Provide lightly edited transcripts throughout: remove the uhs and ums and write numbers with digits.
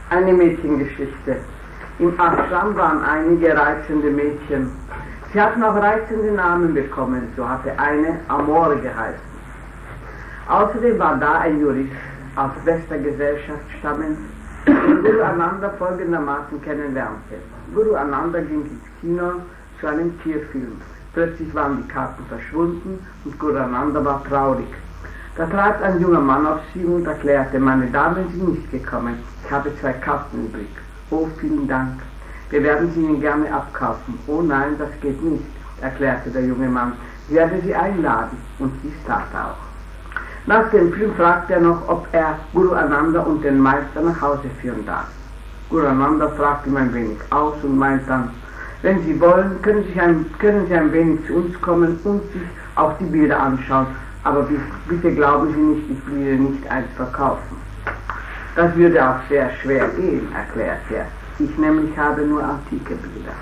Eine Mädchengeschichte. Im Ashram waren einige reizende Mädchen. Sie hatten auch reizende Namen bekommen, so hatte eine Amore geheißen. Außerdem war da ein Jurist, aus Westergesellschaft stammend, den Guru Ananda folgendermaßen kennenlernte. Guru Ananda ging ins Kino zu einem Tierfilm. Plötzlich waren die Karten verschwunden und Guru Ananda war traurig. Da trat ein junger Mann auf sie und erklärte: Meine Damen sind nicht gekommen, ich habe 2 Karten übrig. Oh, vielen Dank, wir werden sie Ihnen gerne abkaufen. Oh nein, das geht nicht, erklärte der junge Mann, ich werde Sie einladen, und dies tat er auch. Nach dem Film fragte er noch, ob er Guru Ananda und den Meister nach Hause führen darf. Guru Ananda fragte ihn ein wenig aus und meint dann: Wenn Sie wollen, können Sie ein wenig zu uns kommen und sich auch die Bilder anschauen, aber bitte glauben Sie nicht, ich will Ihnen nicht eins verkaufen. Das würde auch sehr schwer gehen, erklärte er. Ich nämlich habe nur antike Bilder.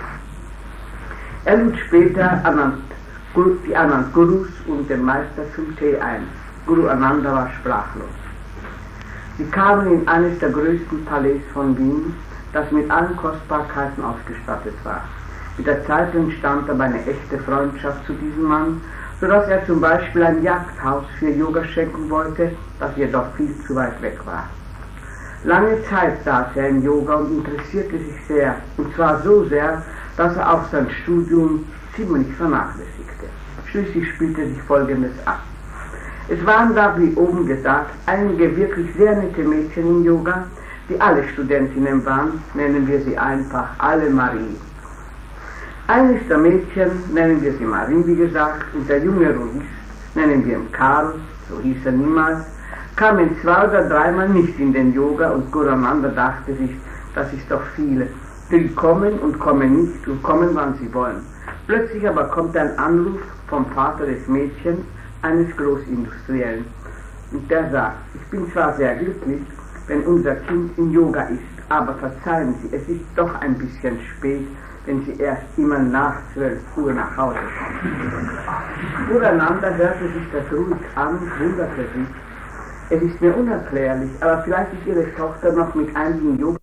Er lud später die anderen Gurus und den Meister zum Tee ein. Guru Ananda war sprachlos. Sie kamen in eines der größten Palais von Wien, das mit allen Kostbarkeiten ausgestattet war. Mit der Zeit entstand aber eine echte Freundschaft zu diesem Mann, sodass er zum Beispiel ein Jagdhaus für Yoga schenken wollte, das jedoch viel zu weit weg war. Lange Zeit saß er in Yoga und interessierte sich sehr, und zwar so sehr, dass er auch sein Studium ziemlich vernachlässigte. Schließlich spielte sich Folgendes ab. Es waren da, wie oben gesagt, einige wirklich sehr nette Mädchen im Yoga, die alle Studentinnen waren, nennen wir sie einfach alle Marie. Eines der Mädchen, nennen wir sie Marie, wie gesagt, und der junge Ruhis, nennen wir ihn Karl, so hieß er niemals, kamen 2 oder 3 Mal nicht in den Yoga, und Guru Ananda dachte sich, das ist doch viele. Die kommen und kommen nicht und kommen, wann sie wollen. Plötzlich aber kommt ein Anruf vom Vater des Mädchens, eines Großindustriellen. Und der sagt: Ich bin zwar sehr glücklich, wenn unser Kind in Yoga ist, aber verzeihen Sie, es ist doch ein bisschen spät, wenn Sie erst immer nach 12 Uhr nach Hause kommen. Guru Ananda hörte sich das ruhig an und wunderte sich. Es ist mir unerklärlich, aber vielleicht ist Ihre Tochter noch mit einigen Yoga